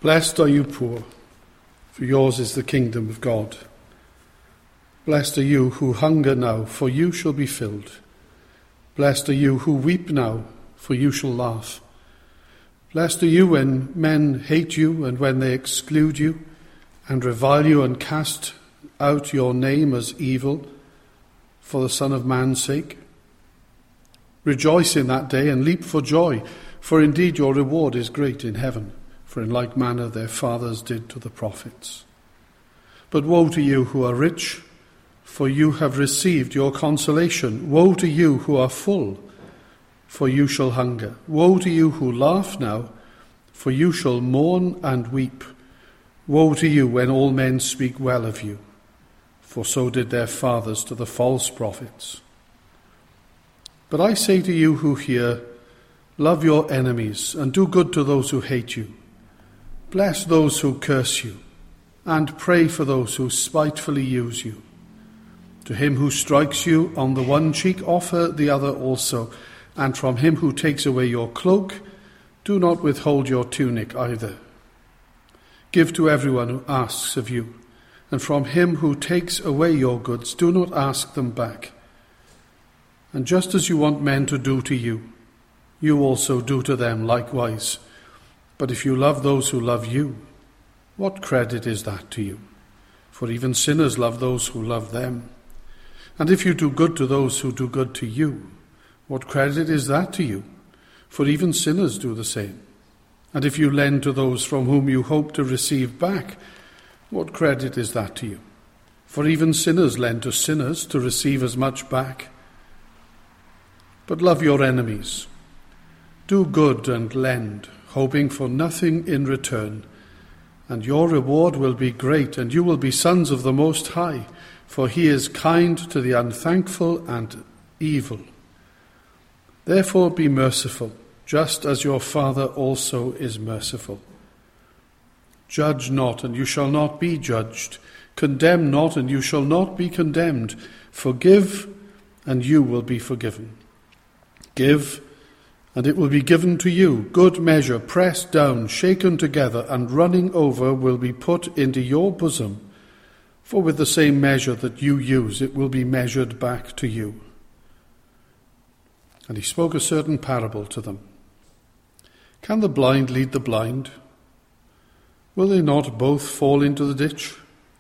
Blessed are you poor, for yours is the kingdom of God. Blessed are you who hunger now, for you shall be filled. Blessed are you who weep now, for you shall laugh. Blessed are you when men hate you and when they exclude you and revile you and cast out your name as evil for the Son of Man's sake. Rejoice in that day and leap for joy, for indeed your reward is great in heaven, for in like manner their fathers did to the prophets. But woe to you who are rich, for you have received your consolation. Woe to you who are full, for you shall hunger. Woe to you who laugh now, for you shall mourn and weep. Woe to you when all men speak well of you, for so did their fathers to the false prophets. But I say to you who hear, love your enemies and do good to those who hate you. Bless those who curse you, and pray for those who spitefully use you. To him who strikes you on the one cheek, offer the other also, and from him who takes away your cloak, do not withhold your tunic either. Give to everyone who asks of you, and from him who takes away your goods, do not ask them back. And just as you want men to do to you, you also do to them likewise. But if you love those who love you, what credit is that to you? For even sinners love those who love them. And if you do good to those who do good to you, what credit is that to you? For even sinners do the same. And if you lend to those from whom you hope to receive back, what credit is that to you? For even sinners lend to sinners to receive as much back. But love your enemies. Do good and lend, hoping for nothing in return. And your reward will be great, and you will be sons of the Most High, for he is kind to the unthankful and evil. Therefore be merciful, just as your Father also is merciful. Judge not, and you shall not be judged. Condemn not, and you shall not be condemned. Forgive, and you will be forgiven. Give, and it will be given to you. Good measure, pressed down, shaken together, and running over will be put into your bosom. For with the same measure that you use, it will be measured back to you. And he spoke a certain parable to them. Can the blind lead the blind? Will they not both fall into the ditch?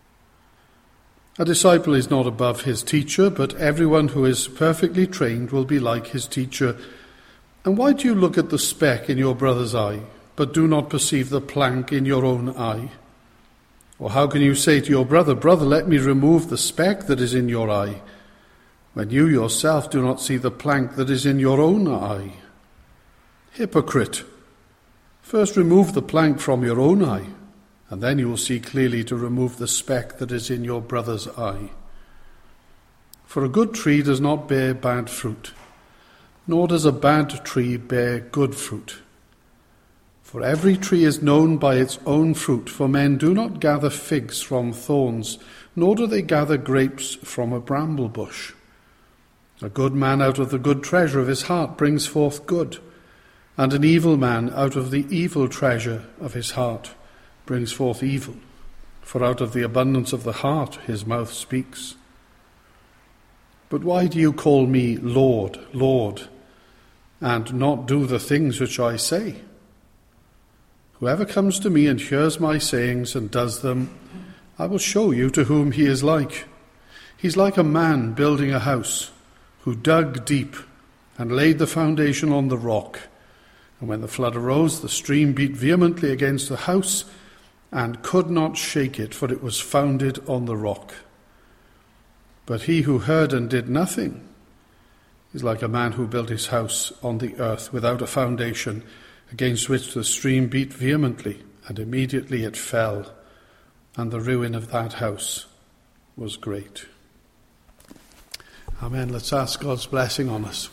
A disciple is not above his teacher, but everyone who is perfectly trained will be like his teacher. And why do you look at the speck in your brother's eye, but do not perceive the plank in your own eye? Or how can you say to your brother, Brother, let me remove the speck that is in your eye, when you yourself do not see the plank that is in your own eye? Hypocrite! First remove the plank from your own eye, and then you will see clearly to remove the speck that is in your brother's eye. For a good tree does not bear bad fruit, nor does a bad tree bear good fruit. For every tree is known by its own fruit, for men do not gather figs from thorns, nor do they gather grapes from a bramble bush. A good man out of the good treasure of his heart brings forth good, and an evil man out of the evil treasure of his heart brings forth evil. For out of the abundance of the heart his mouth speaks. But why do you call me Lord, Lord, and not do the things which I say? Whoever comes to me and hears my sayings and does them, I will show you to whom he is like. He's like a man building a house, who dug deep and laid the foundation on the rock. And when the flood arose, the stream beat vehemently against the house and could not shake it, for it was founded on the rock. But he who heard and did nothing is like a man who built his house on the earth without a foundation, against which the stream beat vehemently, and immediately it fell, and the ruin of that house was great. Amen. Let's ask God's blessing on us.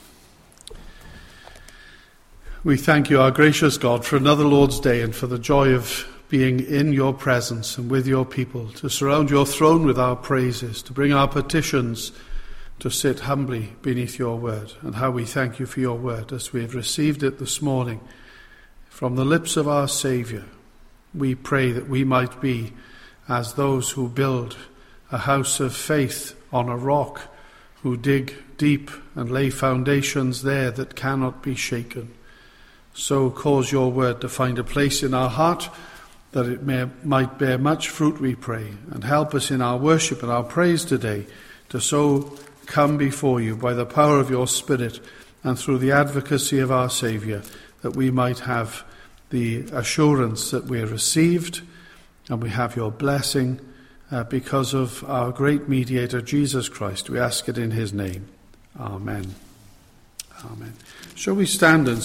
We thank you, our gracious God, for another Lord's Day and for the joy of being in your presence and with your people, to surround your throne with our praises, to bring our petitions, to sit humbly beneath your word. And how we thank you for your word as we have received it this morning from the lips of our Saviour, We pray that we might be as those who build a house of faith on a rock, who dig deep and lay foundations there that cannot be shaken. So cause your word to find a place in our heart, that it might bear much fruit, we pray, and help us in our worship and our praise today to so come before you by the power of your Spirit and through the advocacy of our Saviour, that we might have the assurance that we are received and we have your blessing because of our great mediator, Jesus Christ. We ask it in his name. Amen. Amen. Shall we stand and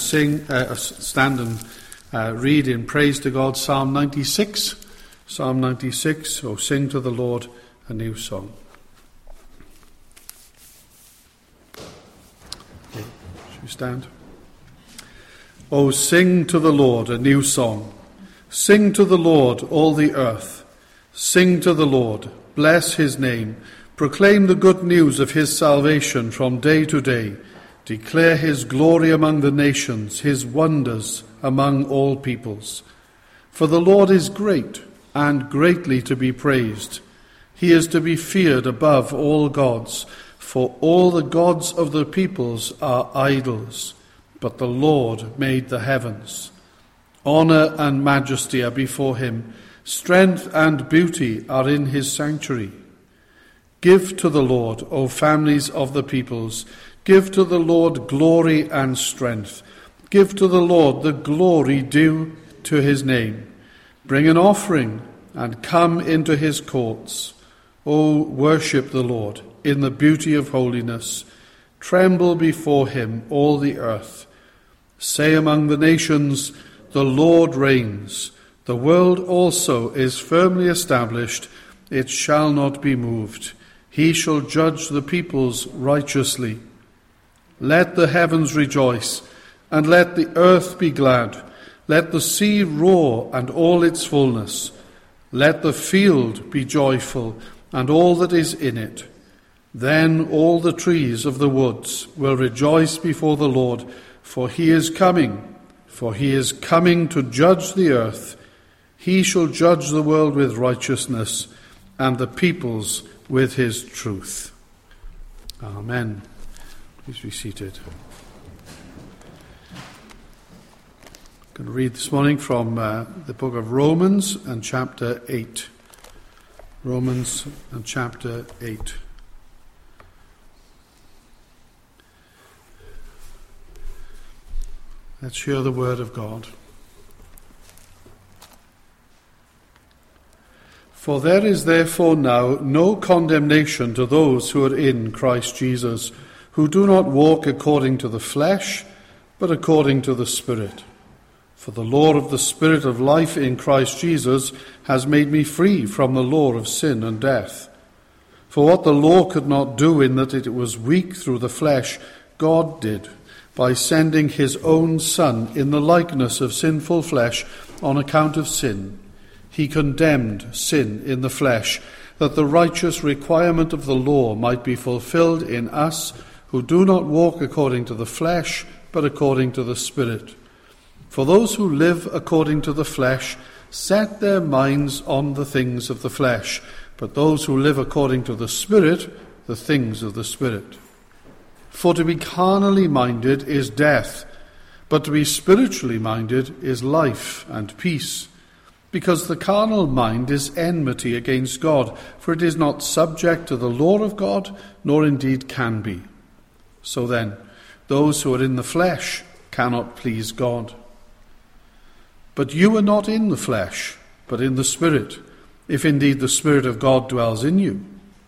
read in praise to God Psalm 96? Psalm 96, oh, sing to the Lord a new song. Okay, shall we stand? Oh, sing to the Lord a new song. Sing to the Lord, all the earth. Sing to the Lord, bless his name. Proclaim the good news of his salvation from day to day. Declare his glory among the nations, his wonders among all peoples. For the Lord is great and greatly to be praised. He is to be feared above all gods, for all the gods of the peoples are idols, but the Lord made the heavens. Honor and majesty are before him. Strength and beauty are in his sanctuary. Give to the Lord, O families of the peoples. Give to the Lord glory and strength. Give to the Lord the glory due to his name. Bring an offering and come into his courts. O worship the Lord in the beauty of holiness. Tremble before him, all the earth. Say among the nations, the Lord reigns. The world also is firmly established. It shall not be moved. He shall judge the peoples righteously. Let the heavens rejoice, and let the earth be glad. Let the sea roar, and all its fullness. Let the field be joyful, and all that is in it. Then all the trees of the woods will rejoice before the Lord, for he is coming to judge the earth. He shall judge the world with righteousness, and the peoples with his truth. Amen. Please be seated. I'm going to read this morning from the book of Romans and chapter 8. Romans and chapter 8. Let's hear the word of God. For there is therefore now no condemnation to those who are in Christ Jesus, who do not walk according to the flesh, but according to the Spirit. For the law of the Spirit of life in Christ Jesus has made me free from the law of sin and death. For what the law could not do in that it was weak through the flesh, God did, by sending his own Son in the likeness of sinful flesh on account of sin. He condemned sin in the flesh, that the righteous requirement of the law might be fulfilled in us who do not walk according to the flesh, but according to the Spirit. For those who live according to the flesh set their minds on the things of the flesh, but those who live according to the Spirit, the things of the Spirit. For to be carnally minded is death, but to be spiritually minded is life and peace. Because the carnal mind is enmity against God, for it is not subject to the law of God, nor indeed can be. So then, those who are in the flesh cannot please God. But you are not in the flesh, but in the Spirit, if indeed the Spirit of God dwells in you.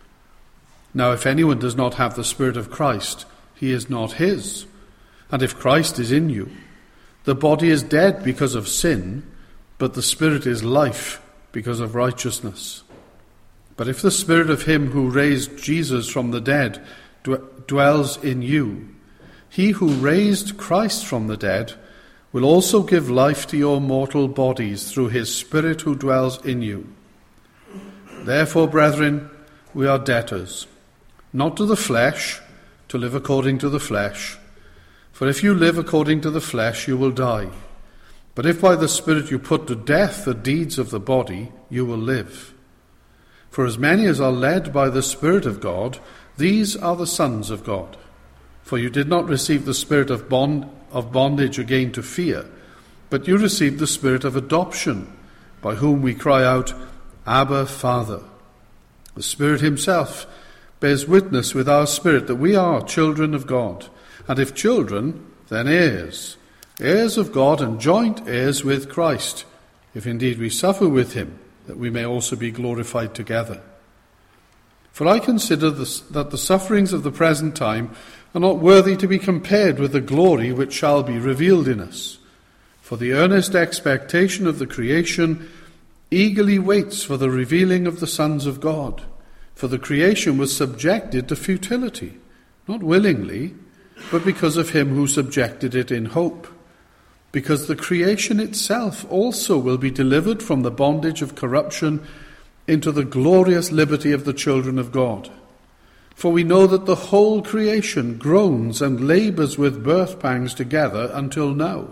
Now if anyone does not have the Spirit of Christ, he is not his. And if Christ is in you, the body is dead because of sin, but the Spirit is life because of righteousness. But if the Spirit of him who raised Jesus from the dead dwells in you, he who raised Christ from the dead will also give life to your mortal bodies through his Spirit who dwells in you. Therefore, brethren, we are debtors, not to the flesh, to live according to the flesh. For if you live according to the flesh, you will die. But if by the Spirit you put to death the deeds of the body, you will live. For as many as are led by the Spirit of God, these are the sons of God. For you did not receive the spirit of bondage again to fear, but you received the Spirit of adoption, by whom we cry out, Abba, Father. The Spirit himself bears witness with our spirit that we are children of God, and if children, then heirs, heirs of God and joint heirs with Christ, if indeed we suffer with him, that we may also be glorified together. For I consider that the sufferings of the present time are not worthy to be compared with the glory which shall be revealed in us. For the earnest expectation of the creation eagerly waits for the revealing of the sons of God. For the creation was subjected to futility, not willingly, but because of him who subjected it in hope. Because the creation itself also will be delivered from the bondage of corruption into the glorious liberty of the children of God. For we know that the whole creation groans and labours with birth pangs together until now.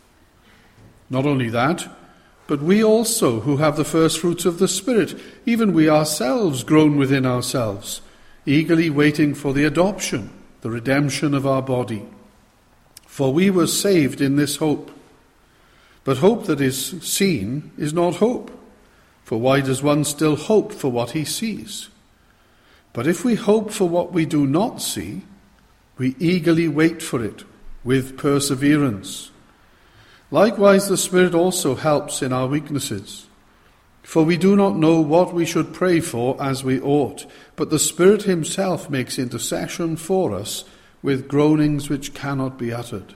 Not only that, but we also, who have the first fruits of the Spirit, even we ourselves groan within ourselves, eagerly waiting for the adoption, the redemption of our body. For we were saved in this hope. But hope that is seen is not hope. For why does one still hope for what he sees? But if we hope for what we do not see, we eagerly wait for it with perseverance. Likewise, the Spirit also helps in our weaknesses. For we do not know what we should pray for as we ought, but the Spirit himself makes intercession for us with groanings which cannot be uttered.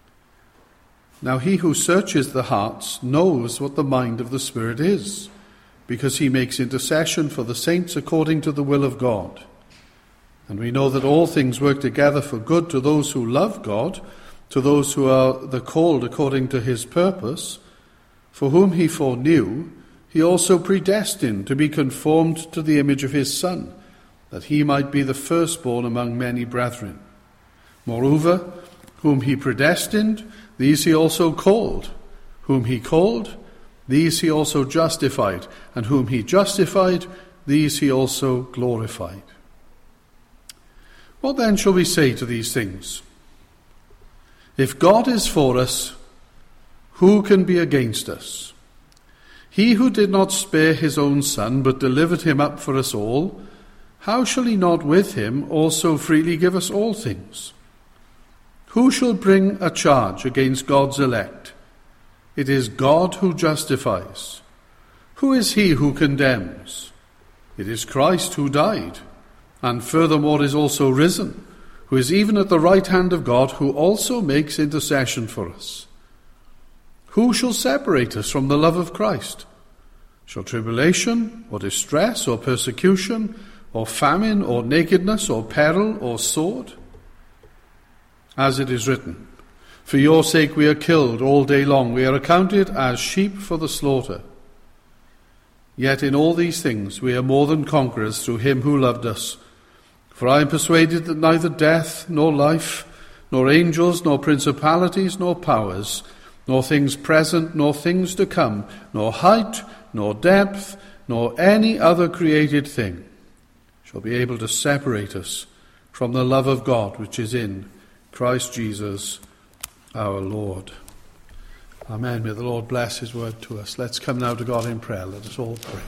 Now he who searches the hearts knows what the mind of the Spirit is, because he makes intercession for the saints according to the will of God. And we know that all things work together for good to those who love God, to those who are the called according to his purpose, for whom he foreknew, he also predestined to be conformed to the image of his Son, that he might be the firstborn among many brethren. Moreover, whom he predestined, these he also called. Whom he called, these he also justified. And whom he justified, these he also glorified. What then shall we say to these things? If God is for us, who can be against us? He who did not spare his own Son, but delivered him up for us all, how shall he not with him also freely give us all things? Who shall bring a charge against God's elect? It is God who justifies. Who is he who condemns? It is Christ who died, and furthermore is also risen, who is even at the right hand of God, who also makes intercession for us. Who shall separate us from the love of Christ? Shall tribulation, or distress, or persecution, or famine, or nakedness, or peril, or sword? As it is written, for your sake we are killed all day long, we are accounted as sheep for the slaughter. Yet in all these things we are more than conquerors through him who loved us. For I am persuaded that neither death, nor life, nor angels, nor principalities, nor powers, nor things present, nor things to come, nor height, nor depth, nor any other created thing shall be able to separate us from the love of God which is in Christ Jesus our Lord. Amen. May the Lord bless his word to us. Let's come now to God in prayer. Let us all pray.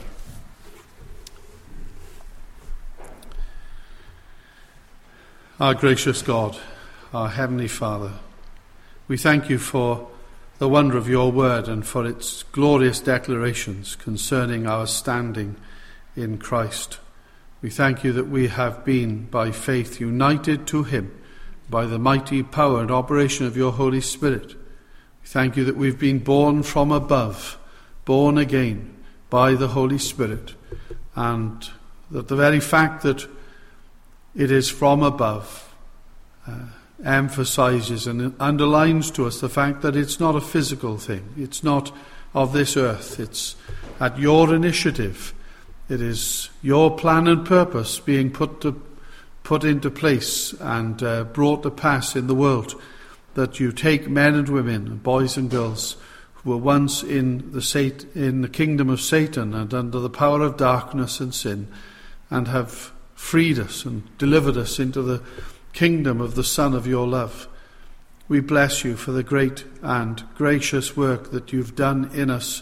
Our gracious God, our Heavenly Father, we thank you for the wonder of your word and for its glorious declarations concerning our standing in Christ. We thank you that we have been, by faith, united to him by the mighty power and operation of your Holy Spirit. We thank you that we've been born from above, born again by the Holy Spirit, and that the very fact that it is from above emphasizes and underlines to us the fact that it's not a physical thing. It's not of this earth. It's at your initiative. It is your plan and purpose being put into place and brought to pass in the world, that you take men and women, boys and girls, were once in the kingdom of Satan and under the power of darkness and sin, and have freed us and delivered us into the kingdom of the Son of your love. We bless you for the great and gracious work that you've done in us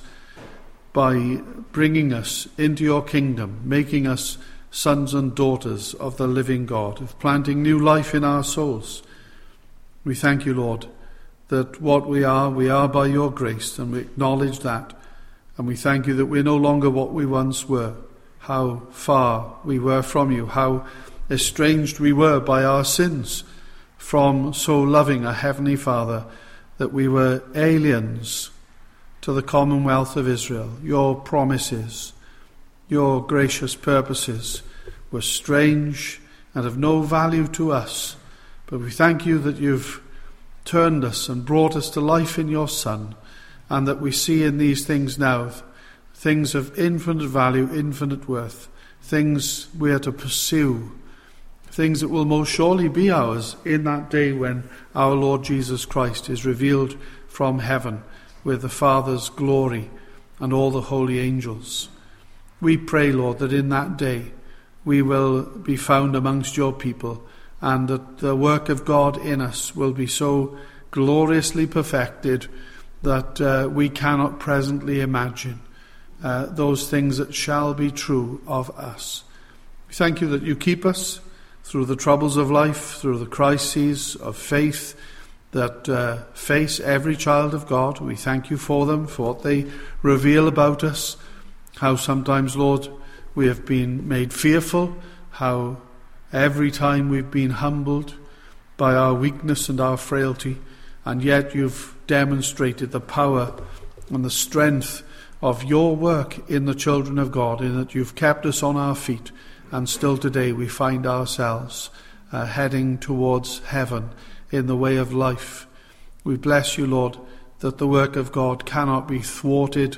by bringing us into your kingdom, making us sons and daughters of the living God, of planting new life in our souls. We thank you, Lord, that what we are by your grace, and we acknowledge that. And we thank you that we're no longer what we once were, how far we were from you, how estranged we were by our sins from so loving a Heavenly Father, that we were aliens to the commonwealth of Israel. Your promises, your gracious purposes were strange and of no value to us. But we thank you that you've turned us and brought us to life in your Son, and that we see in these things now things of infinite value, infinite worth, things we are to pursue, things that will most surely be ours in that day when our Lord Jesus Christ is revealed from heaven with the Father's glory and all the holy angels. We pray, Lord, that in that day we will be found amongst your people, and that the work of God in us will be so gloriously perfected that we cannot presently imagine those things that shall be true of us. We thank you that you keep us through the troubles of life, through the crises of faith that face every child of God. We thank you for them, for what they reveal about us, how sometimes, Lord, we have been made fearful, how every time we've been humbled by our weakness and our frailty, and yet you've demonstrated the power and the strength of your work in the children of God, in that you've kept us on our feet. And still today we find ourselves heading towards heaven in the way of life. We bless you, Lord, that the work of God cannot be thwarted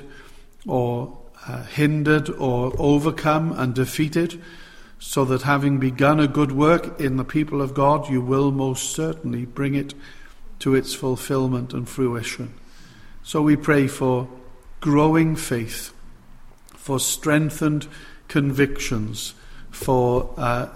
or hindered or overcome and defeated, so that having begun a good work in the people of God, you will most certainly bring it to its fulfillment and fruition. So we pray for growing faith, for strengthened convictions, for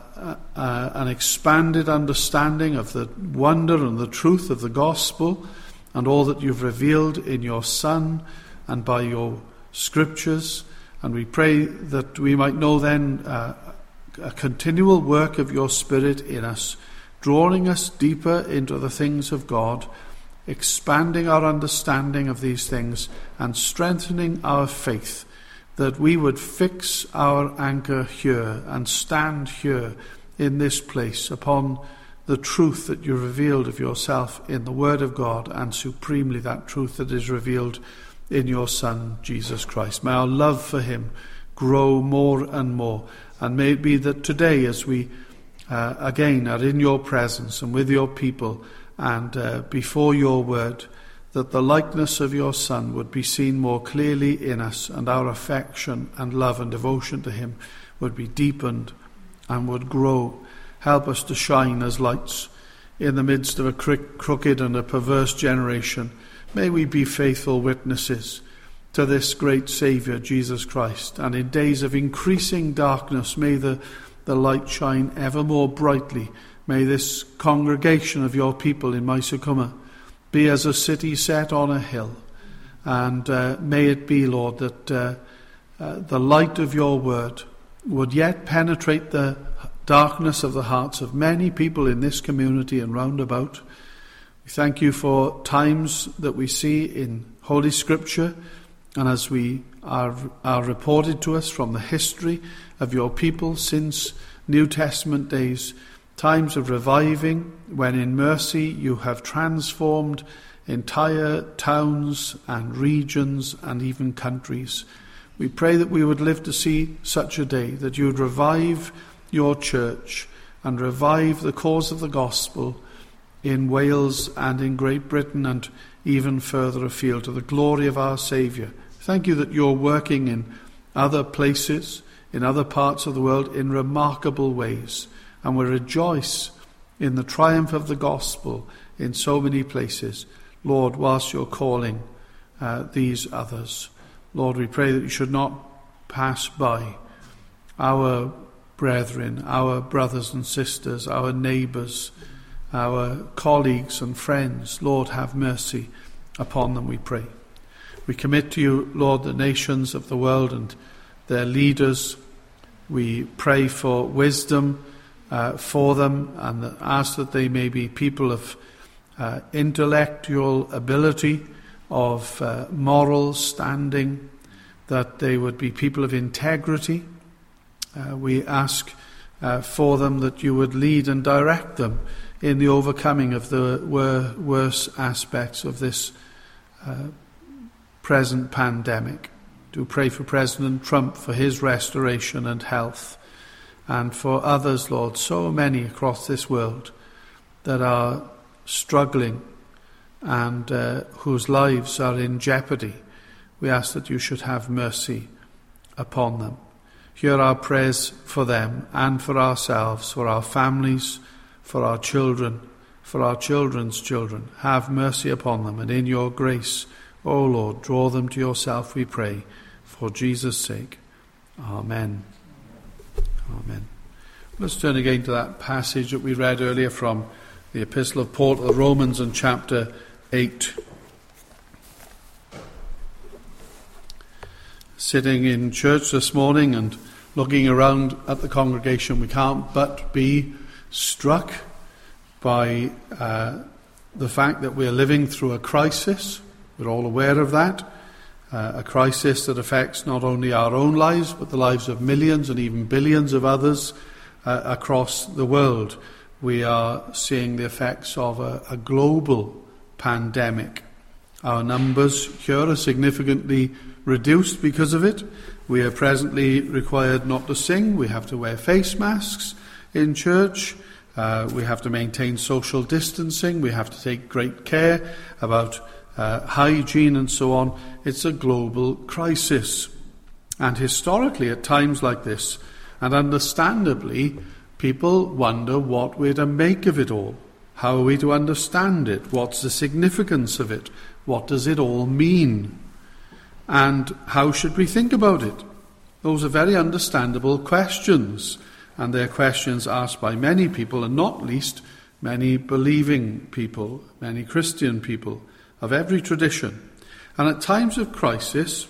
an expanded understanding of the wonder and the truth of the gospel and all that you've revealed in your Son and by your scriptures. And we pray that we might know then a continual work of your Spirit in us, drawing us deeper into the things of God, expanding our understanding of these things and strengthening our faith, that we would fix our anchor here and stand here in this place upon the truth that you revealed of yourself in the Word of God, and supremely that truth that is revealed in your Son, Jesus Christ. May our love for him grow more and more, and may it be that today, as we again are in your presence and with your people and before your word, that the likeness of your Son would be seen more clearly in us, and our affection and love and devotion to him would be deepened and would grow. Help us to shine as lights in the midst of a crooked and a perverse generation. May we be faithful witnesses to this great Saviour, Jesus Christ. And in days of increasing darkness, may the light shine ever more brightly. May this congregation of your people in Maesukuma be as a city set on a hill. And may it be, Lord, that the light of your word would yet penetrate the darkness of the hearts of many people in this community and round about. We thank you for times that we see in Holy Scripture, and as we are reported to us from the history of your people since New Testament days, times of reviving when in mercy you have transformed entire towns and regions and even countries. We pray that we would live to see such a day, that you would revive your church and revive the cause of the gospel in Wales and in Great Britain and even further afield, to the glory of our Saviour. Thank you that you're working in other places, in other parts of the world, in remarkable ways. And we rejoice in the triumph of the gospel in so many places, Lord, whilst you're calling these others. Lord, we pray that you should not pass by our brethren, our brothers and sisters, our neighbours, our colleagues and friends. Lord, have mercy upon them, we pray. We commit to you, Lord, the nations of the world and their leaders. We pray for wisdom for them and ask that they may be people of intellectual ability, of moral standing, that they would be people of integrity. We ask for them that you would lead and direct them in the overcoming of the worst aspects of this present pandemic. Do pray for President Trump, for his restoration and health, and for others, Lord, so many across this world that are struggling and whose lives are in jeopardy. We ask that you should have mercy upon them. Hear our prayers for them and for ourselves, for our families, for our children, for our children's children. Have mercy upon them, and in your grace, O Lord, draw them to yourself, we pray, for Jesus' sake. Amen. Amen. Let's turn again to that passage that we read earlier from the Epistle of Paul to the Romans in chapter 8. Sitting in church this morning and looking around at the congregation, we can't but be struck by the fact that we're living through a crisis. We're all aware of that. A crisis that affects not only our own lives, but the lives of millions and even billions of others across the world. We are seeing the effects of a global pandemic. Our numbers here are significantly reduced because of it. We are presently required not to sing. We have to wear face masks in church. We have to maintain social distancing. We have to take great care about hygiene and so on. It's a global crisis. And historically, at times like this, and understandably, people wonder what we're to make of it all. How are we to understand it? What's the significance of it? What does it all mean? And how should we think about it? Those are very understandable questions, and they're questions asked by many people, and not least many believing people, many Christian people of every tradition. And at times of crisis,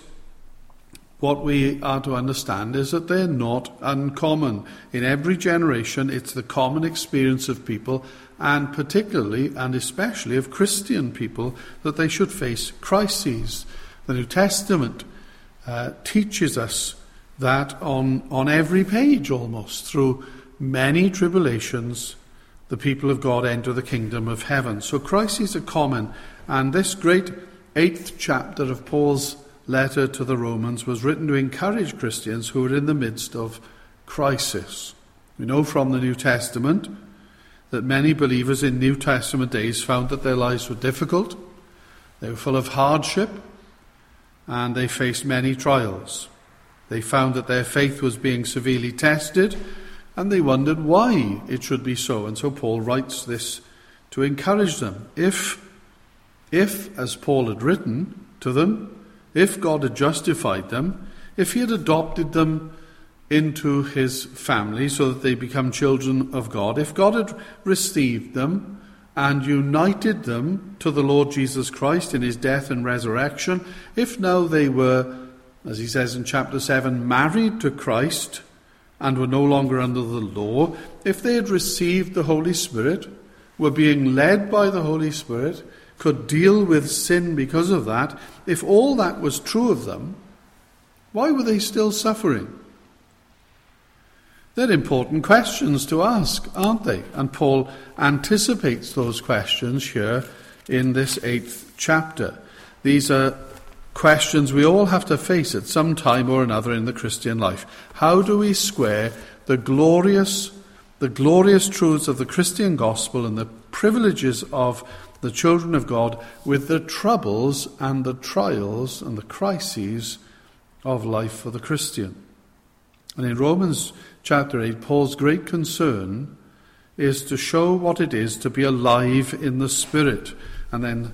what we are to understand is that they're not uncommon. In every generation, it's the common experience of people, and particularly and especially of Christian people, that they should face crises. The New Testament teaches us that on every page almost, through many tribulations, the people of God enter the kingdom of heaven. So crises are common, and this great 8th chapter of Paul's letter to the Romans was written to encourage Christians who were in the midst of crisis. We know from the New Testament that many believers in New Testament days found that their lives were difficult, they were full of hardship, and they faced many trials. They found that their faith was being severely tested, and they wondered why it should be so. And so Paul writes this to encourage them. If, as Paul had written to them, if God had justified them, if he had adopted them into his family so that they become children of God, if God had received them and united them to the Lord Jesus Christ in his death and resurrection, if now they were, as he says in chapter 7, married to Christ and were no longer under the law, if they had received the Holy Spirit, were being led by the Holy Spirit, could deal with sin because of that, if all that was true of them, why were they still suffering? They're important questions to ask, aren't they? And Paul anticipates those questions here in this 8th chapter. These are questions we all have to face at some time or another in the Christian life. How do we square the glorious truths of the Christian gospel and the privileges of the children of God with the troubles and the trials and the crises of life for the Christian? And in Romans chapter 8, Paul's great concern is to show what it is to be alive in the Spirit. And then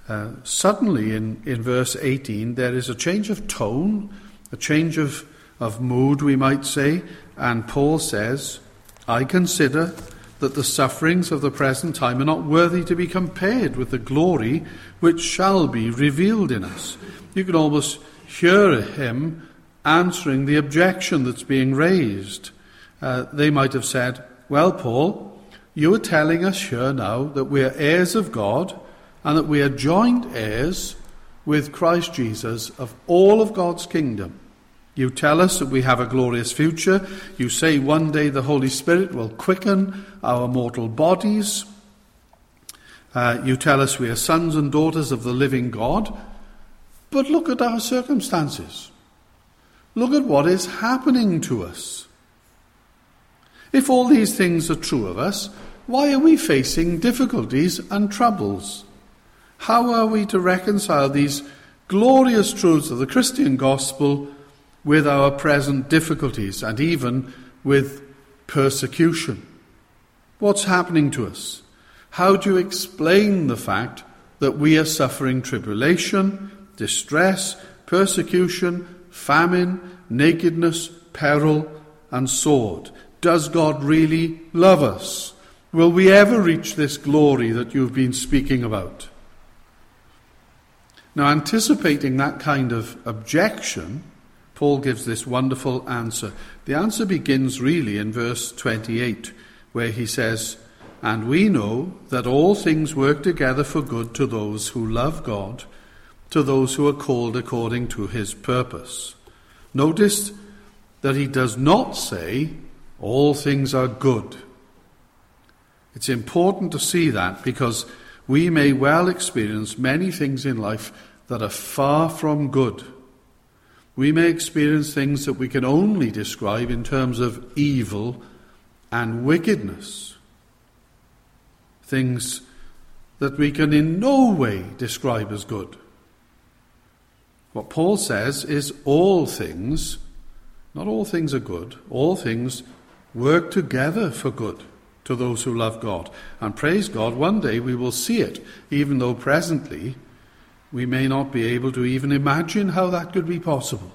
Suddenly in verse 18 there is a change of tone, a change of mood, we might say, and Paul says, I consider that the sufferings of the present time are not worthy to be compared with the glory which shall be revealed in us. You can almost hear him answering the objection that's being raised. They might have said, well, Paul, you are telling us here now that we are heirs of God and that we are joint heirs with Christ Jesus of all of God's kingdom. You tell us that we have a glorious future. You say one day the Holy Spirit will quicken our mortal bodies. You tell us we are sons and daughters of the living God. But look at our circumstances. Look at what is happening to us. If all these things are true of us, why are we facing difficulties and troubles? How are we to reconcile these glorious truths of the Christian gospel with our present difficulties and even with persecution? What's happening to us? How do you explain the fact that we are suffering tribulation, distress, persecution, famine, nakedness, peril, and sword? Does God really love us? Will we ever reach this glory that you've been speaking about? Now, anticipating that kind of objection, Paul gives this wonderful answer. The answer begins really in verse 28, where he says, and we know that all things work together for good to those who love God, to those who are called according to his purpose. Notice that he does not say all things are good. It's important to see that, because we may well experience many things in life that are far from good. We may experience things that we can only describe in terms of evil and wickedness. Things that we can in no way describe as good. What Paul says is all things, not all things are good, all things work together for good to those who love God. And praise God, one day we will see it, even though presently we may not be able to even imagine how that could be possible.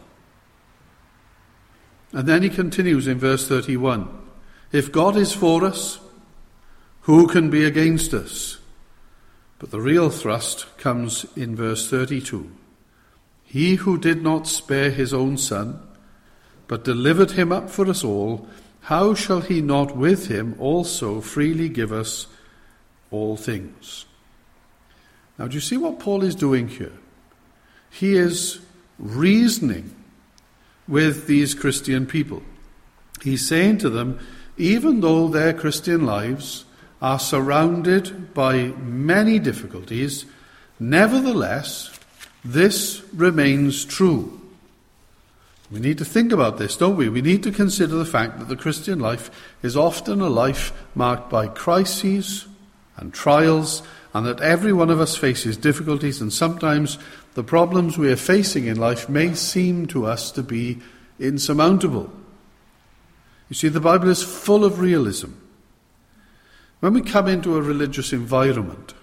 And then he continues in verse 31. If God is for us, who can be against us? But the real thrust comes in verse 32. He who did not spare his own son, but delivered him up for us all, how shall he not with him also freely give us all things? Now, do you see what Paul is doing here? He is reasoning with these Christian people. He's saying to them, even though their Christian lives are surrounded by many difficulties, nevertheless, this remains true. We need to think about this, don't we? We need to consider the fact that the Christian life is often a life marked by crises and trials, and that every one of us faces difficulties, and sometimes the problems we are facing in life may seem to us to be insurmountable. You see, the Bible is full of realism. When we come into a religious environment,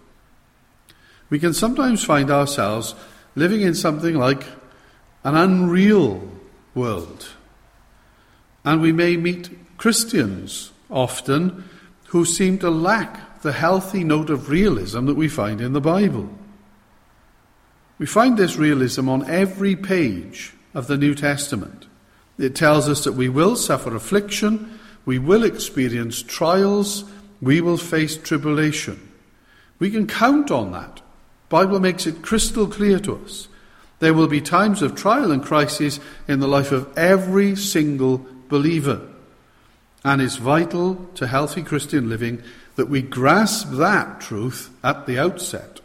we can sometimes find ourselves living in something like an unreal world. And we may meet Christians often who seem to lack the healthy note of realism that we find in the Bible. We find this realism on every page of the New Testament. It tells us that we will suffer affliction, we will experience trials, we will face tribulation. We can count on that. The Bible makes it crystal clear to us. There will be times of trial and crisis in the life of every single believer. And it's vital to healthy Christian living that we grasp that truth at the outset.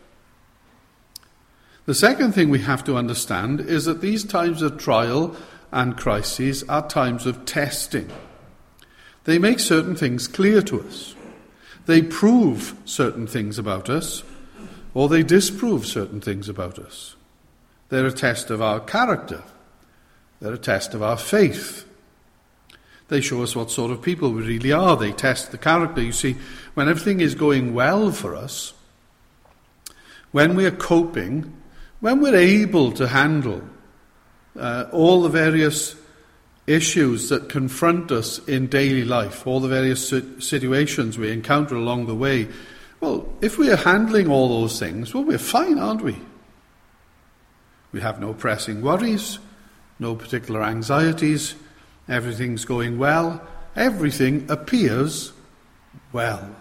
The second thing we have to understand is that these times of trial and crises are times of testing. They make certain things clear to us. They prove certain things about us, or they disprove certain things about us. They're a test of our character. They're a test of our faith. They show us what sort of people we really are. They test the character. You see, when everything is going well for us, when we are coping, when we're able to handle all the various issues that confront us in daily life, all the various situations we encounter along the way, well, if we are handling all those things, well, we're fine, aren't we? We have no pressing worries, no particular anxieties, everything's going well, everything appears well.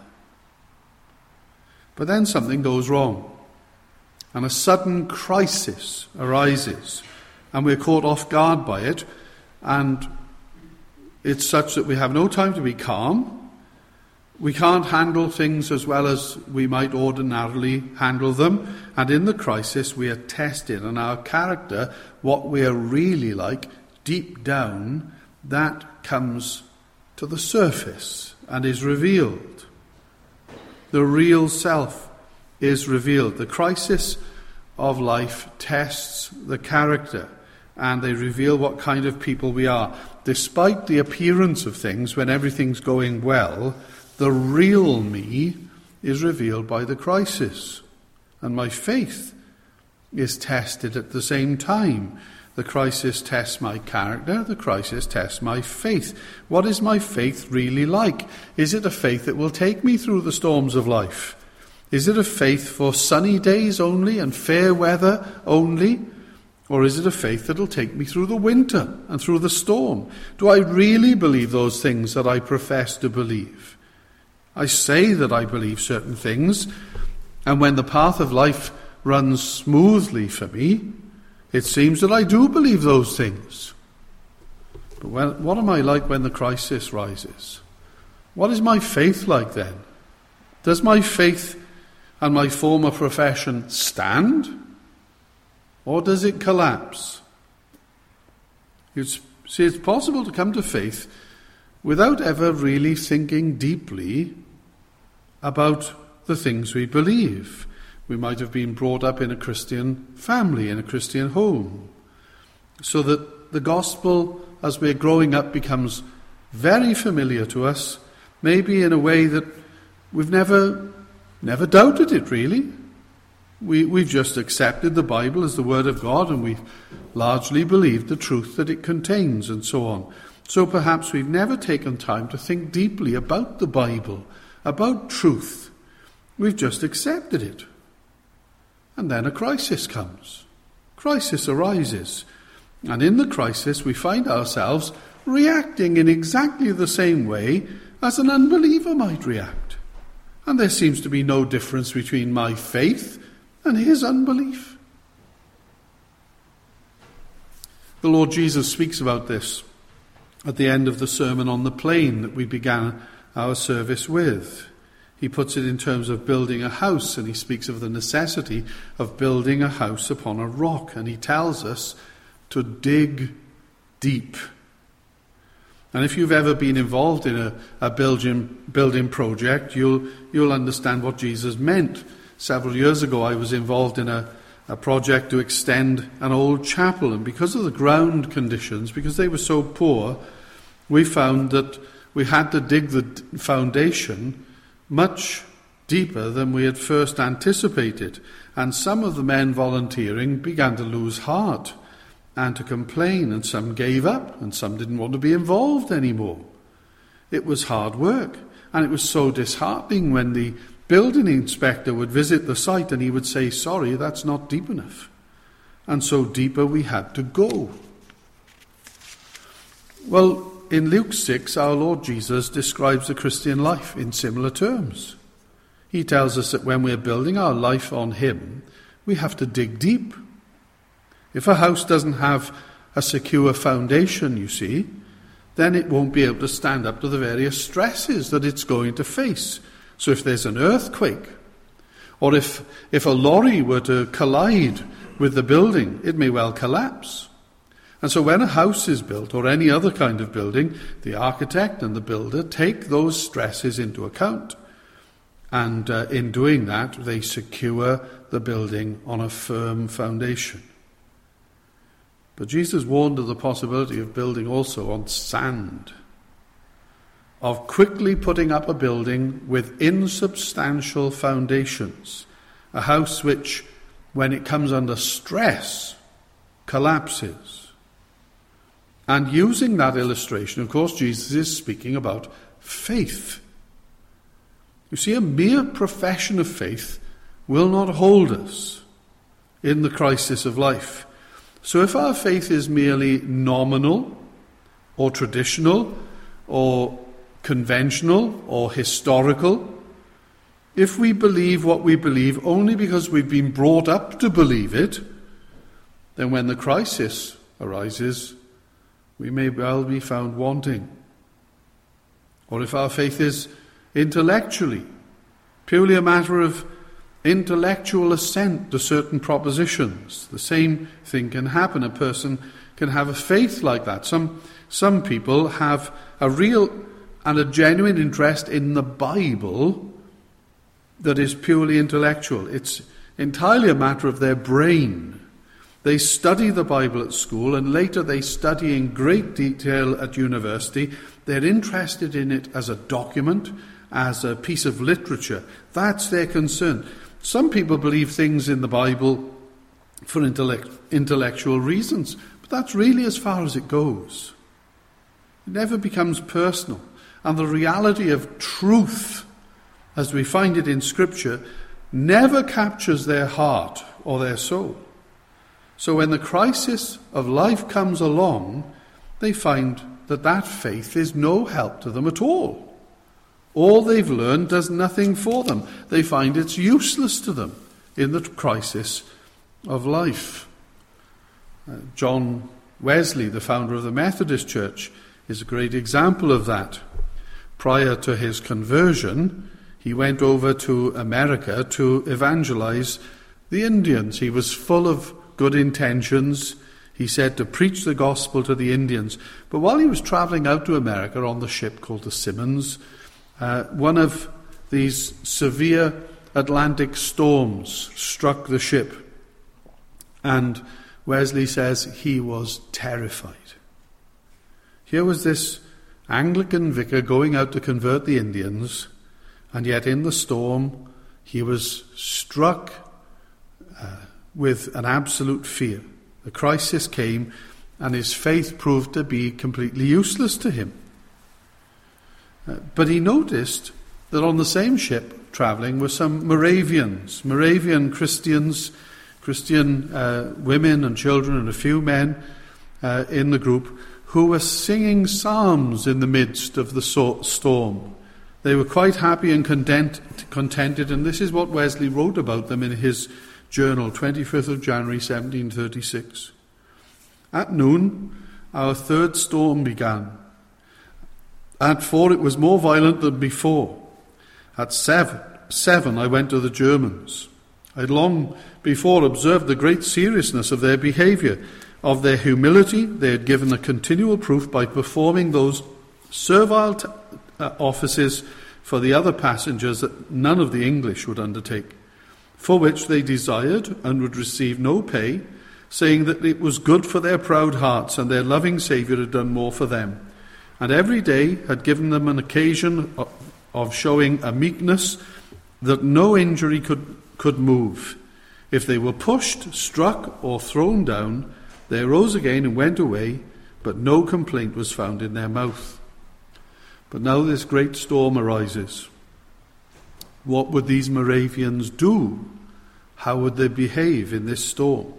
But then something goes wrong, and a sudden crisis arises, and we're caught off guard by it, and it's such that we have no time to be calm. We can't handle things as well as we might ordinarily handle them, and in the crisis we are tested, and our character, what we are really like, deep down, that comes to the surface and is revealed. The real self is revealed. The crisis of life tests the character, and they reveal what kind of people we are. Despite the appearance of things, when everything's going well, the real me is revealed by the crisis. And my faith is tested at the same time. The crisis tests my character, the crisis tests my faith. What is my faith really like? Is it a faith that will take me through the storms of life? Is it a faith for sunny days only and fair weather only? Or is it a faith that will take me through the winter and through the storm? Do I really believe those things that I profess to believe? I say that I believe certain things, and when the path of life runs smoothly for me, it seems that I do believe those things. But what am I like when the crisis rises? What is my faith like then? Does my faith and my former profession stand? Or does it collapse? It's possible to come to faith without ever really thinking deeply about the things we believe. We might have been brought up in a Christian family, in a Christian home, so that the gospel, as we're growing up, becomes very familiar to us, maybe in a way that we've never doubted it, really. We've just accepted the Bible as the Word of God, and we've largely believed the truth that it contains, and so on. So perhaps we've never taken time to think deeply about the Bible, about truth. We've just accepted it. And then a crisis comes. Crisis arises. And in the crisis we find ourselves reacting in exactly the same way as an unbeliever might react. And there seems to be no difference between my faith and his unbelief. The Lord Jesus speaks about this at the end of the Sermon on the Plain that we began our service with. He puts it in terms of building a house, and he speaks of the necessity of building a house upon a rock, and he tells us to dig deep. And if you've ever been involved in a building project, you'll understand what Jesus meant. Several years ago I was involved in a project to extend an old chapel, and because of the ground conditions, because they were so poor, we found that we had to dig the foundation much deeper than we had first anticipated, and some of the men volunteering began to lose heart and to complain, and some gave up, and some didn't want to be involved anymore. It was hard work, and it was so disheartening when the building inspector would visit the site and he would say, "Sorry, that's not deep enough." And so deeper we had to go. Well, in Luke 6, our Lord Jesus describes the Christian life in similar terms. He tells us that when we're building our life on him, we have to dig deep. If a house doesn't have a secure foundation, you see, then it won't be able to stand up to the various stresses that it's going to face. So if there's an earthquake, or if a lorry were to collide with the building, it may well collapse. And so when a house is built, or any other kind of building, the architect and the builder take those stresses into account. And in doing that, they secure the building on a firm foundation. But Jesus warned of the possibility of building also on sand, of quickly putting up a building with insubstantial foundations a house which, when it comes under stress, collapses. And using that illustration, of course, Jesus is speaking about faith. You see, a mere profession of faith will not hold us in the crisis of life. So if our faith is merely nominal or traditional or conventional or historical, if we believe what we believe only because we've been brought up to believe it, then when the crisis arises, we may well be found wanting. Or if our faith is intellectually, purely a matter of intellectual assent to certain propositions, the same thing can happen. A person can have a faith like that. Some people have a real and a genuine interest in the Bible that is purely intellectual. It's entirely a matter of their brain. They study the Bible at school, and later they study in great detail at university. They're interested in it as a document, as a piece of literature. That's their concern. Some people believe things in the Bible for intellectual reasons, but that's really as far as it goes. It never becomes personal. And the reality of truth, as we find it in Scripture, never captures their heart or their soul. So when the crisis of life comes along, they find that that faith is no help to them at all. All they've learned does nothing for them. They find it's useless to them in the crisis of life. John Wesley, the founder of the Methodist Church, is a great example of that. Prior to his conversion, he went over to America to evangelize the Indians. He was full of good intentions, he said, to preach the gospel to the Indians. But while he was traveling out to America on the ship called the Simmons, one of these severe Atlantic storms struck the ship. And Wesley says he was terrified. Here was this Anglican vicar going out to convert the Indians, and yet in the storm he was struck with an absolute fear. The crisis came, and his faith proved to be completely useless to him. But he noticed that on the same ship travelling were some Moravian Christians, Christian women and children, and a few men in the group who were singing psalms in the midst of the storm. They were quite happy and contented, and this is what Wesley wrote about them in his journal, 25th of January 1736. At noon, our third storm began. At 4, it was more violent than before. At 7, I went to the Germans. I had long before observed the great seriousness of their behaviour. Of their humility, they had given a continual proof by performing those servile offices for the other passengers that none of the English would undertake, for which they desired and would receive no pay, saying that it was good for their proud hearts, and their loving Saviour had done more for them, and every day had given them an occasion of showing a meekness that no injury could move. If they were pushed, struck, or thrown down, they arose again and went away, but no complaint was found in their mouth. But now this great storm arises. What would these Moravians do? How would they behave in this storm?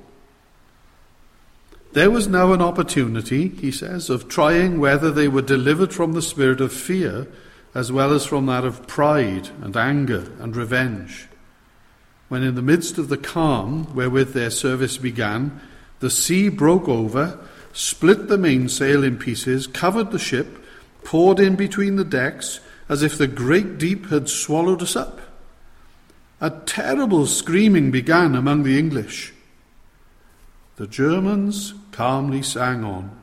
There was now an opportunity, he says, of trying whether they were delivered from the spirit of fear as well as from that of pride and anger and revenge. When in the midst of the calm wherewith their service began, the sea broke over, split the mainsail in pieces, covered the ship, poured in between the decks, as if the great deep had swallowed us up. A terrible screaming began among the English. The Germans calmly sang on.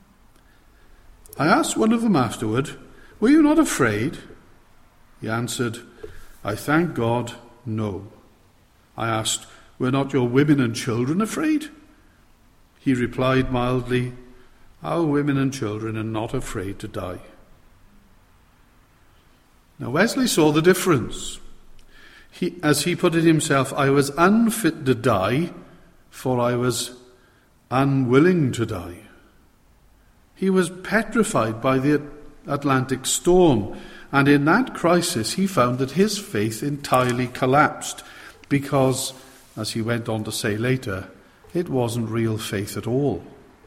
I asked one of them afterward, "Were you not afraid?" He answered, "I thank God, no." I asked, "Were not your women and children afraid?" He replied mildly, "Our women and children are not afraid to die." Now Wesley saw the difference. As he put it himself, I was unfit to die, for I was unwilling to die. He was petrified by the Atlantic storm, and in that crisis he found that his faith entirely collapsed because, as he went on to say later, it wasn't real faith at all.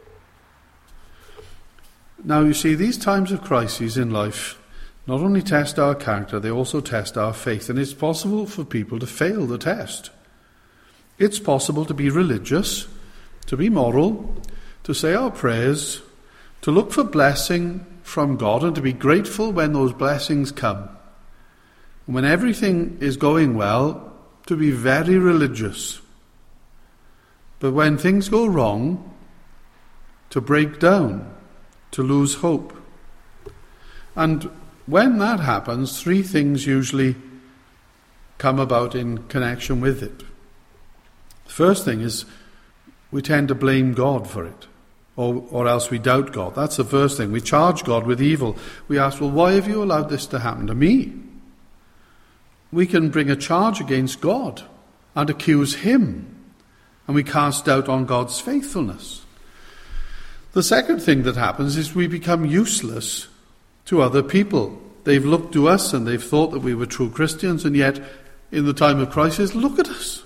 Now, you see, these times of crises in life not only test our character, they also test our faith, and it's possible for people to fail the test. It's possible to be religious, to be moral, to say our prayers, to look for blessing from God and to be grateful when those blessings come. And when everything is going well, to be very religious. But when things go wrong, to break down, to lose hope. And when that happens, three things usually come about in connection with it. The first thing is we tend to blame God for it, or else we doubt God. That's the first thing. We charge God with evil. We ask, well, why have you allowed this to happen to me? We can bring a charge against God and accuse him, and we cast doubt on God's faithfulness. The second thing that happens is we become useless to other people. They've looked to us and they've thought that we were true Christians, and yet in the time of crisis, look at us.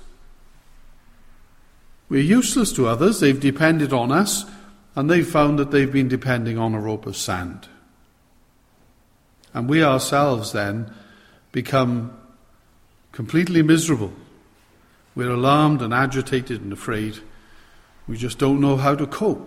We're useless to others. They've depended on us, and they've found that they've been depending on a rope of sand. And we ourselves then become completely miserable. We're alarmed and agitated and afraid. We just don't know how to cope.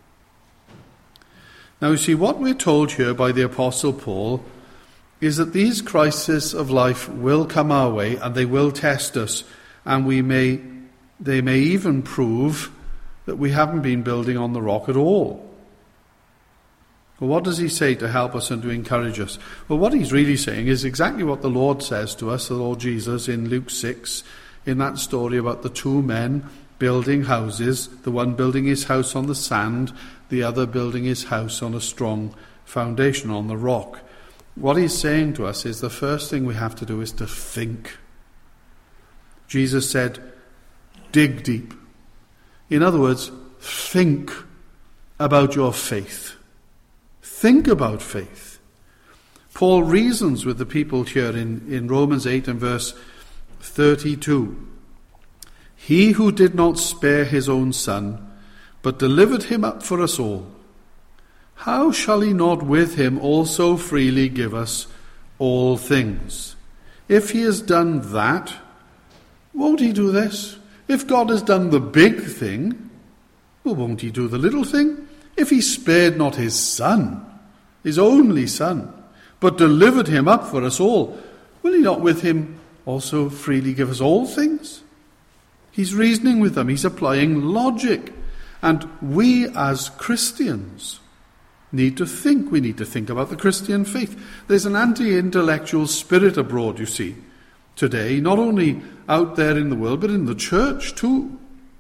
Now, you see, what we're told here by the Apostle Paul is that these crises of life will come our way and they will test us, and they may even prove that we haven't been building on the rock at all. Well, what does he say to help us and to encourage us? Well, what he's really saying is exactly what the Lord says to us, the Lord Jesus, in Luke 6, in that story about the two men building houses, the one building his house on the sand, the other building his house on a strong foundation, on the rock. What he's saying to us is the first thing we have to do is to think. Jesus said, dig deep. In other words, think about your faith. Think about faith. Paul reasons with the people here in Romans 8 and verse 32. He who did not spare his own son, but delivered him up for us all, how shall he not with him also freely give us all things? If he has done that, won't he do this? If God has done the big thing, well, won't he do the little thing? If he spared not his son, his only son, but delivered him up for us all, will he not with him also freely give us all things? He's reasoning with them. He's applying logic. And we as Christians need to think. We need to think about the Christian faith. There's an anti-intellectual spirit abroad, you see, today, not only out there in the world, but in the church too.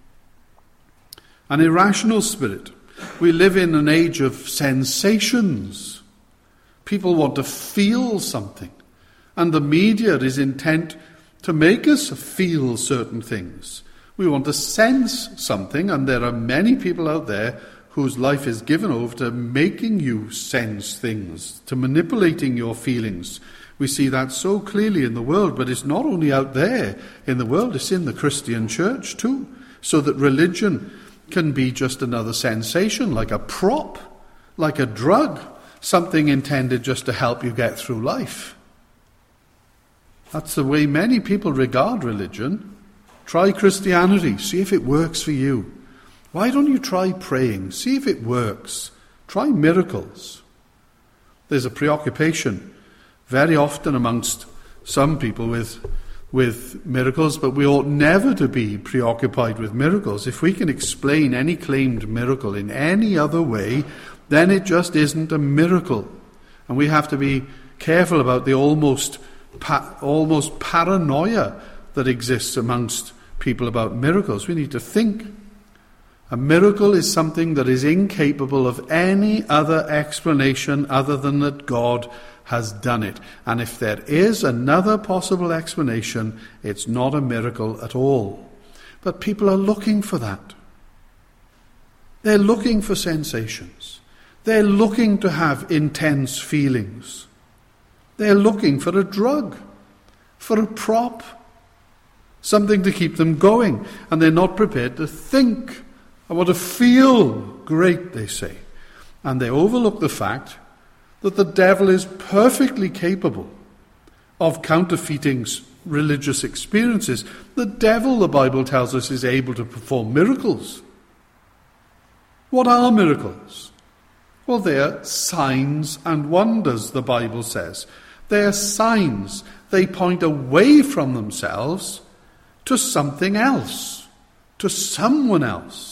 An irrational spirit. We live in an age of sensations. People want to feel something. And the media is intent to make us feel certain things. We want to sense something, and there are many people out there whose life is given over to making you sense things, to manipulating your feelings. We see that so clearly in the world, but it's not only out there in the world, it's in the Christian church too, so that religion can be just another sensation, like a prop, like a drug, something intended just to help you get through life. That's the way many people regard religion. Try Christianity, see if it works for you. Why don't you try praying? See if it works. Try miracles. There's a preoccupation very often amongst some people with miracles, but we ought never to be preoccupied with miracles. If we can explain any claimed miracle in any other way, then it just isn't a miracle. And we have to be careful about the almost paranoia that exists amongst people about miracles. We need to think. A miracle is something that is incapable of any other explanation other than that God has done it. And if there is another possible explanation, it's not a miracle at all. But people are looking for that. They're looking for sensations. They're looking to have intense feelings. They're looking for a drug, for a prop, something to keep them going. And they're not prepared to think. I want to feel great, they say. And they overlook the fact that the devil is perfectly capable of counterfeiting religious experiences. The devil, the Bible tells us, is able to perform miracles. What are miracles? Well, they are signs and wonders, the Bible says. They are signs. They point away from themselves to something else, to someone else.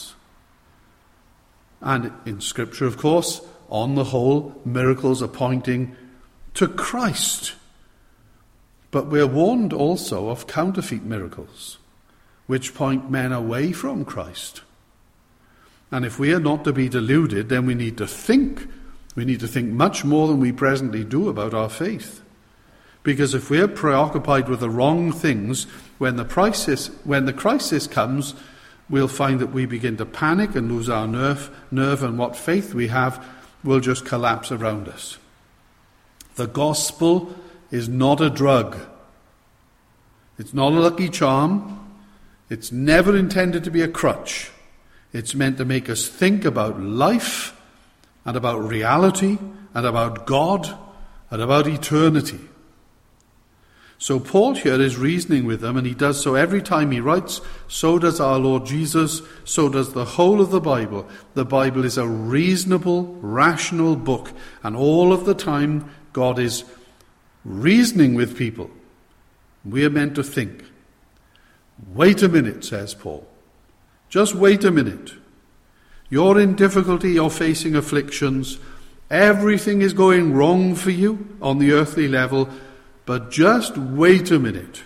And in Scripture, of course, on the whole, miracles are pointing to Christ. But we're warned also of counterfeit miracles, which point men away from Christ. And if we are not to be deluded, then we need to think. We need to think much more than we presently do about our faith. Because if we are preoccupied with the wrong things, when the crisis comes, we'll find that we begin to panic and lose our nerve, and what faith we have will just collapse around us. The gospel is not a drug. It's not a lucky charm. It's never intended to be a crutch. It's meant to make us think about life and about reality and about God and about eternity. So Paul here is reasoning with them, and he does so every time he writes. So does our Lord Jesus. So does the whole of the Bible. The Bible is a reasonable, rational book, and all of the time God is reasoning with people. We are meant to think. Wait a minute, says Paul. Just wait a minute. You're in difficulty, you're facing afflictions. Everything is going wrong for you on the earthly level. But just wait a minute.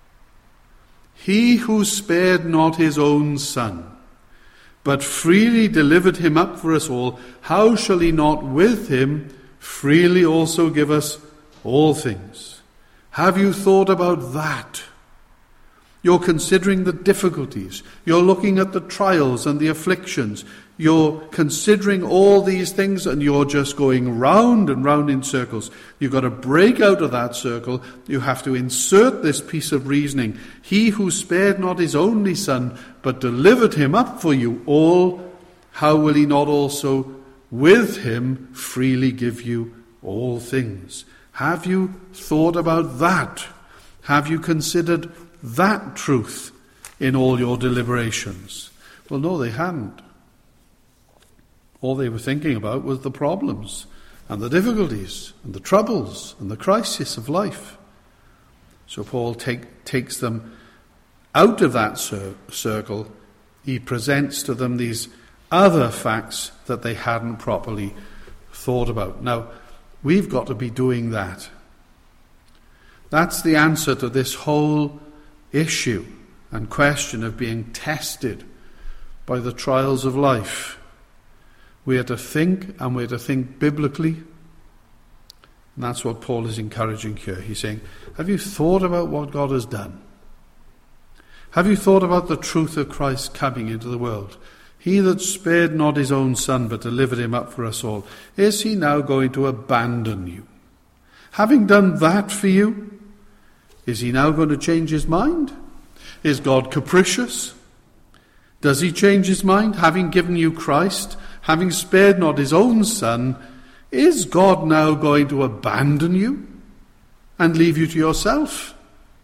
He who spared not his own son, but freely delivered him up for us all, how shall he not with him freely also give us all things? Have you thought about that? You're considering the difficulties. You're looking at the trials and the afflictions. You're considering all these things, and you're just going round and round in circles. You've got to break out of that circle. You have to insert this piece of reasoning. He who spared not his only son, but delivered him up for you all, how will he not also with him freely give you all things? Have you thought about that? Have you considered that truth in all your deliberations? Well, no, they hadn't. All they were thinking about was the problems and the difficulties and the troubles and the crisis of life. So Paul takes them out of that circle. He presents to them these other facts that they hadn't properly thought about. Now, we've got to be doing that. That's the answer to this whole issue and question of being tested by the trials of life. We are to think, and we're to think biblically. And that's what Paul is encouraging here. He's saying, have you thought about what God has done? Have you thought about the truth of Christ coming into the world? He that spared not his own son, but delivered him up for us all, is he now going to abandon you? Having done that for you, is he now going to change his mind? Is God capricious? Does he change his mind? Having given you Christ, having spared not his own son, is God now going to abandon you and leave you to yourself?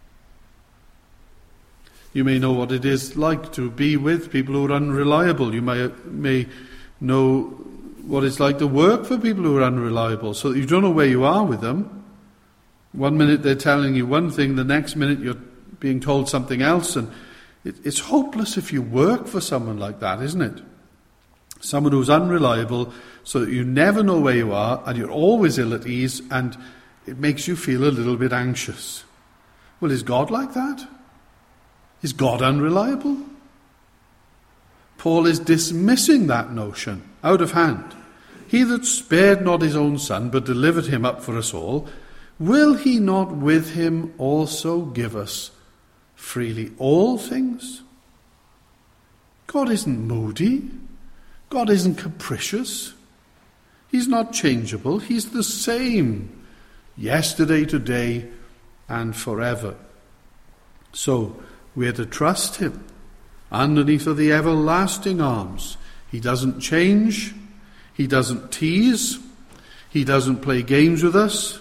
You may know what it is like to be with people who are unreliable. You may know what it's like to work for people who are unreliable, so that you don't know where you are with them. One minute they're telling you one thing, the next minute you're being told something else, and it's hopeless if you work for someone like that, isn't it? Someone who's unreliable, so that you never know where you are, and you're always ill at ease, and it makes you feel a little bit anxious. Well, is God like that? Is God unreliable? Paul is dismissing that notion out of hand. He that spared not his own son, but delivered him up for us all, will he not with him also give us freely all things? God isn't moody. God isn't capricious. He's not changeable. He's the same yesterday, today, and forever. So we're to trust him underneath of the everlasting arms. He doesn't change. He doesn't tease. He doesn't play games with us.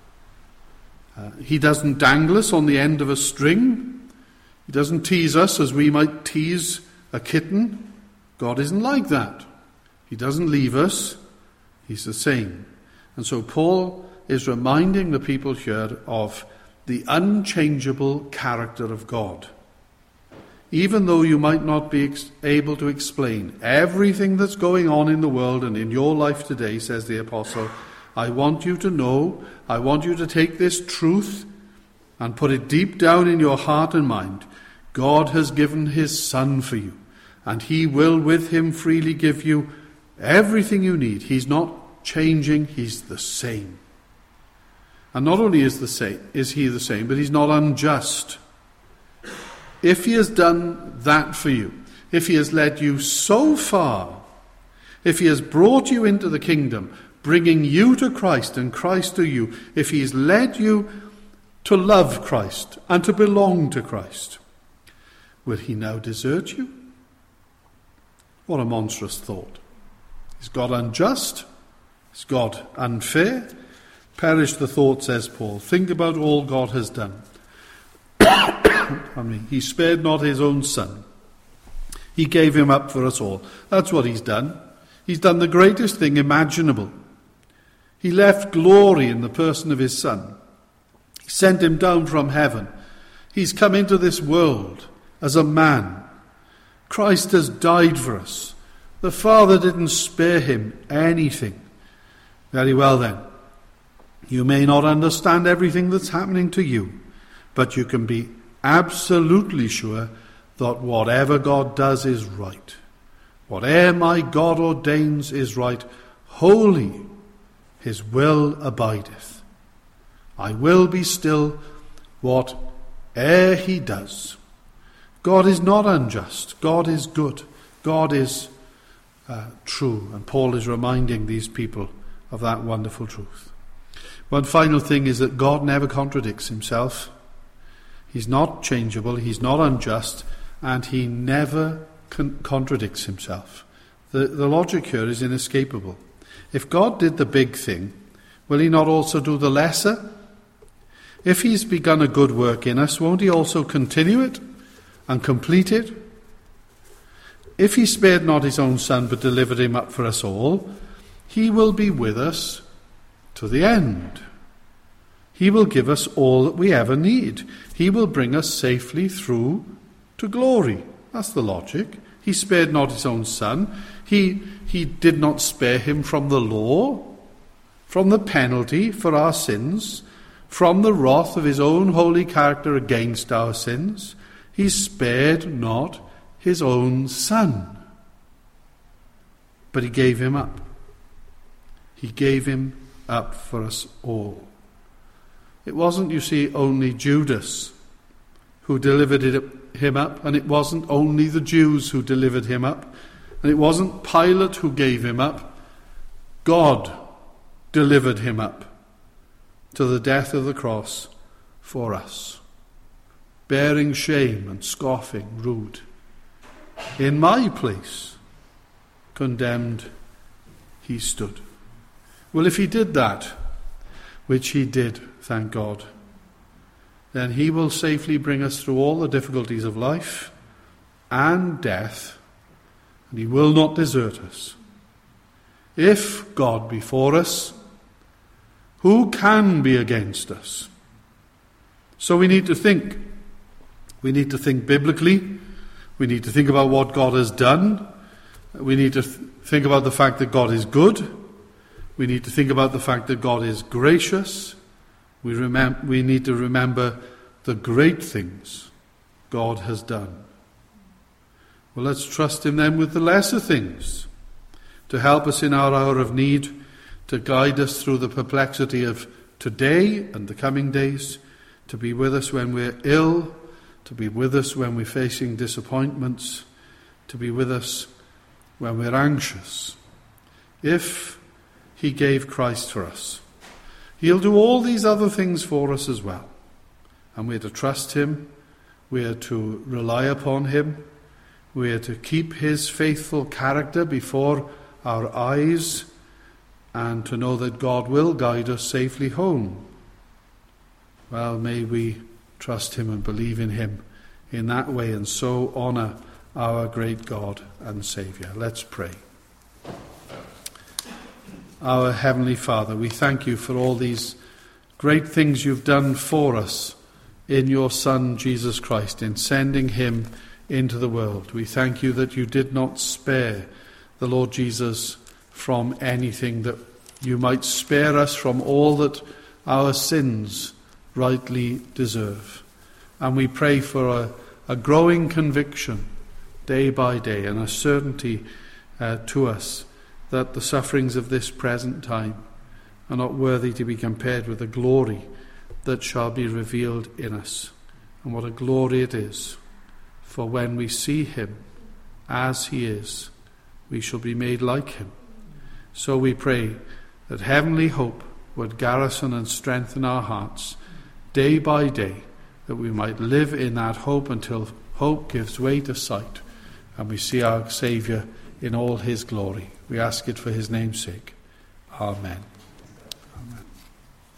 He doesn't dangle us on the end of a string. He doesn't tease us as we might tease a kitten. God isn't like that. He doesn't leave us. He's the same. And so Paul is reminding the people here of the unchangeable character of God. Even though you might not be able to explain everything that's going on in the world and in your life today, says the apostle, I want you to know, I want you to take this truth and put it deep down in your heart and mind. God has given his Son for you, and he will with him freely give you everything you need. He's not changing, he's the same. And not only is he the same, but he's not unjust. If he has done that for you, if he has led you so far, if he has brought you into the kingdom, bringing you to Christ and Christ to you, if he has led you to love Christ and to belong to Christ, will he now desert you? What a monstrous thought. Is God unjust? Is God unfair? Perish the thought, says Paul. Think about all God has done. He spared not his own son. He gave him up for us all. That's what he's done. He's done the greatest thing imaginable. He left glory in the person of his Son. He sent him down from heaven. He's come into this world as a man. Christ has died for us. The Father didn't spare him anything. Very well then. You may not understand everything that's happening to you, but you can be absolutely sure that whatever God does is right. Whatever my God ordains is right. Holy his will abideth. I will be still whate'er he does. God is not unjust. God is good. God is true. And Paul is reminding these people of that wonderful truth. One final thing is that God never contradicts himself. He's not changeable, he's not unjust, and he never contradicts himself. The logic here is inescapable. If God did the big thing, will he not also do the lesser? If he's begun a good work in us, won't he also continue it and complete it? If he spared not his own Son, but delivered him up for us all, he will be with us to the end. He will give us all that we ever need. He will bring us safely through to glory. That's the logic. He spared not his own Son. He did not spare him from the law, from the penalty for our sins, from the wrath of his own holy character against our sins. He spared not his own Son, but he gave him up. He gave him up for us all. It wasn't, you see, only Judas who delivered him up, and it wasn't only the Jews who delivered him up, and it wasn't Pilate who gave him up. God delivered him up to the death of the cross for us, bearing shame and scoffing, rude. In my place, condemned, he stood. Well, if he did that, which he did, thank God, then he will safely bring us through all the difficulties of life and death, and he will not desert us. If God be for us, who can be against us? So we need to think. We need to think biblically. We need to think about what God has done. We need to think about the fact that God is good. We need to think about the fact that God is gracious. We need to remember the great things God has done. Well, let's trust him then with the lesser things, to help us in our hour of need, to guide us through the perplexity of today and the coming days, to be with us when we're ill, to be with us when we're facing disappointments, to be with us when we're anxious. If he gave Christ for us, he'll do all these other things for us as well. And we're to trust him, we're to rely upon him, we're to keep his faithful character before our eyes, and to know that God will guide us safely home. Well, may we trust him and believe in him in that way, and so honour our great God and Saviour. Let's pray. Our Heavenly Father, we thank you for all these great things you've done for us in your Son, Jesus Christ, in sending him into the world. We thank you that you did not spare the Lord Jesus from anything, that you might spare us from all that our sins rightly deserve. And we pray for a growing conviction day by day, and a certainty to us that the sufferings of this present time are not worthy to be compared with the glory that shall be revealed in us. And what a glory it is, for when we see him as he is, we shall be made like him. So we pray that heavenly hope would garrison and strengthen our hearts day by day, that we might live in that hope until hope gives way to sight, and we see our Saviour in all his glory. We ask it for his name's sake. Amen.